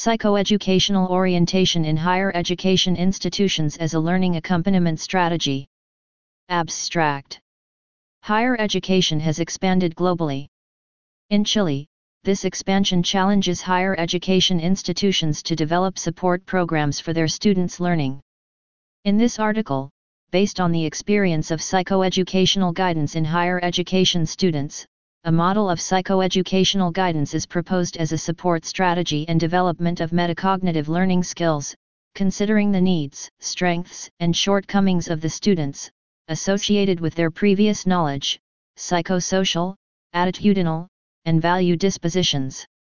Psychoeducational orientation in higher education institutions as a learning accompaniment strategy. Abstract. Higher education has expanded globally. In Chile, this expansion challenges higher education institutions to develop support programs for their students' learning. In this article, based on the experience of psychoeducational guidance in higher education students, a model of psychoeducational guidance is proposed as a support strategy and development of metacognitive learning skills, considering the needs, strengths, and shortcomings of the students, associated with their previous knowledge, psychosocial, attitudinal, and value dispositions.